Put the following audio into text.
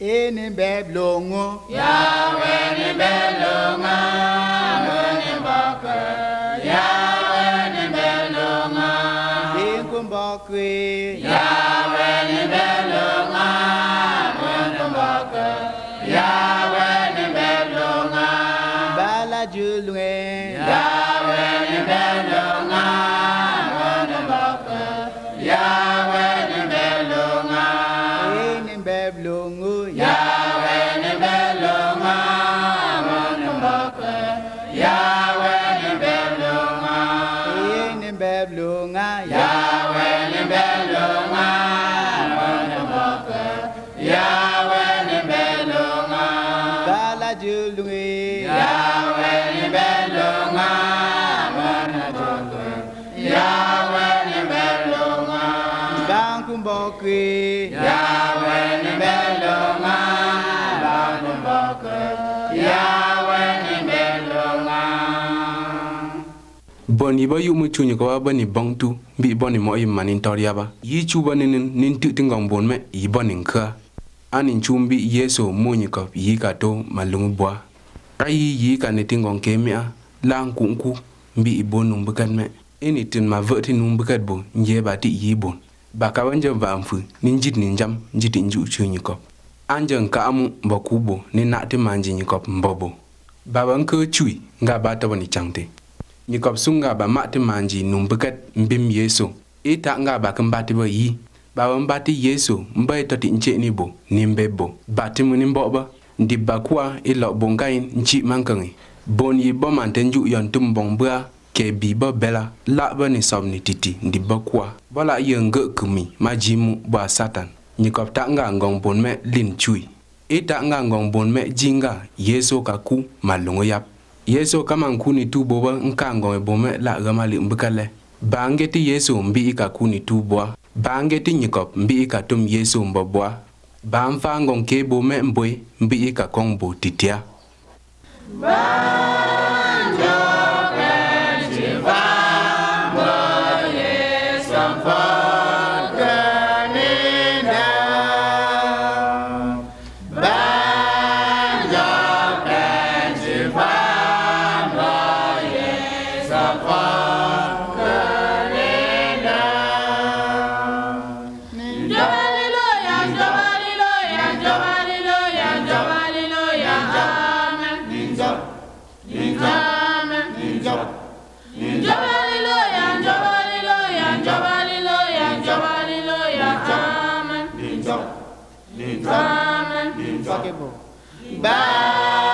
Eni beblongo Yahweh ni belonga Mweni mbakwe Yahweh ni belonga Dinkum bakwe Yahweh ni belonga Mweni mbakwe Yahweh ni belonga Bala julwe Yahweh ni belonga Mweni mbakwe Yahweh ni belonga Eni beblongo Yahweh ni belonga Mweni mbakwe Yahweh ni belonga Eni beblonga Yahweh ni belonga Mweni mbakwe Yahweh ni belonga Bala julwe Yahweh ni belonga Mweni mbakwe Yahweh ni belonga Bankum bakwe Yahweh ni belonga Mweni mbakwe Yahweh ni belonga Boni ba yu mu chunyi ko ba ni bangtu bi boni mo yi manin toriya ba yi chu ba nin tu tingong bon me yi boni kha anin chumbi yeso munyi ko yi ka to malung bwa ai yi ka ni tingong kemia lang kunku bi ibonu bukan me ini tin ma vati num bukat bo nje ba ti yi bon ba ka wanje ba amfu nin jit nin jam jit inju chunyi ko anjan ka amu ba kubo ni na ti manji ni ko mbobo baban ko chui nga ba ta woni changte ni kop sunga ba mati manji num bukat mbim yeso ita nga ba kan bati ba yi ba wan bati yeso mbai to tinche ni bo nimbe bo bati mu nimbo ba ndi ba kwa ilo bongain nchi mankangi bon yi bo man tenju yon tum bong bra ke bi ba bela la ba ni sob ni titi ndi ba kwa bola yenga kumi majimu ba satan ni kop ta nga ngong bon me lin chui ita nga ngong bon me jinga yeso ka ku malungo yap yeso kama nkuni tu boba nkango ebome la gamali mbukale bangeti yeso mbi ka kuni tu boa bangeti nyikop mbi ka tum yeso mbobwa bamfa ngong ke bome mbwe mbi ka kongbo titia Bye.